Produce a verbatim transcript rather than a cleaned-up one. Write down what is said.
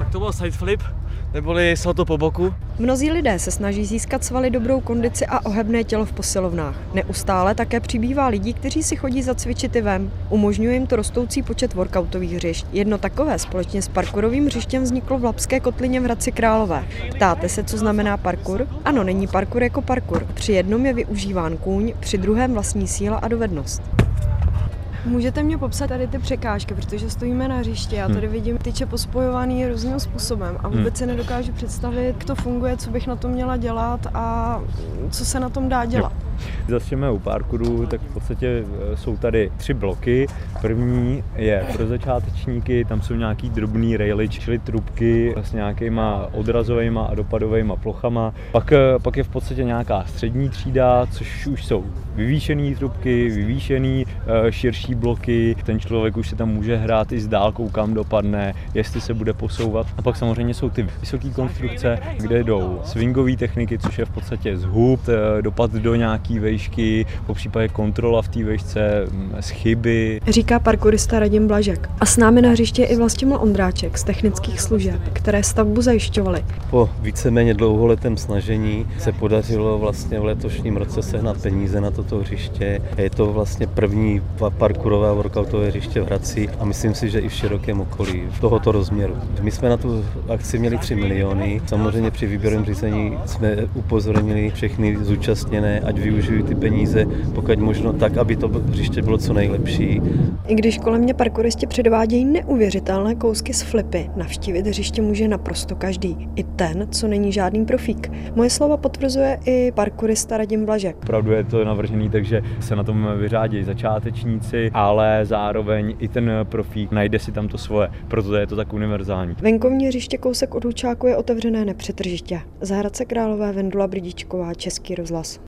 Tak to byl side flip, neboli salto po boku. Mnozí lidé se snaží získat svaly, dobrou kondici a ohebné tělo v posilovnách. Neustále také přibývá lidí, kteří si chodí zacvičit i ven. Umožňuje jim to rostoucí počet workoutových hřišť. Jedno takové společně s parkourovým hřištěm vzniklo v Labské kotlině v Hradci Králové. Ptáte se, co znamená parkour? Ano, není parkour jako parkour. Při jednom je využíván kůň, při druhém vlastní síla a dovednost. Můžete mě popsat tady ty překážky, protože stojíme na hřišti, já tady vidím tyče pospojovaný různým způsobem a vůbec si nedokážu představit, jak to funguje, co bych na tom měla dělat a co se na tom dá dělat. Začneme u parkouru, tak v podstatě jsou tady tři bloky. První je pro začátečníky, tam jsou nějaký drobný raily, čili trubky s nějakýma odrazovými a dopadovými plochama. Pak, pak je v podstatě nějaká střední třída, což už jsou vyvýšené trubky, vyvýšené širší bloky. Ten člověk už se tam může hrát i s dálkou, kam dopadne, jestli se bude posouvat. A pak samozřejmě jsou ty vysoké konstrukce, kde jdou swingové techniky, což je v podstatě zhub, dopad do nějaký vejšky, popřípadě kontrola v té vejšce z chyby. Říká parkourista Radim Blažek. A s námi na hřiště je i Vlastimil Ondráček z technických služeb, které stavbu zajišťovaly. Po víceméně dlouholetém snažení se podařilo vlastně v letošním roce sehnat peníze na toto hřiště. Je to vlastně první parkourové workoutové hřiště v Hradci a myslím si, že i v širokém okolí tohoto rozměru. My jsme na tu akci měli tři miliony. Samozřejmě při výběrovém řízení jsme upozornili všechny zúčastněné, ať využijí ty peníze, pokud možno tak, aby to hřiště bylo co nejlepší. I když kolem mě parkouristi předvádějí neuvěřitelné kousky z flipy, navštívit hřiště může naprosto každý. I ten, co není žádný profík. Moje slova potvrzuje i parkourista Radim Blažek. Opravdu je to navržený, takže se na tom vyřádí začátečníci, ale zároveň i ten profík najde si tam to svoje, proto je to tak univerzální. Venkovní hřiště kousek od Lučáku je otevřené nepřetržitě. Z Hradce Králové Vendula Brdíčková, Český rozhlas.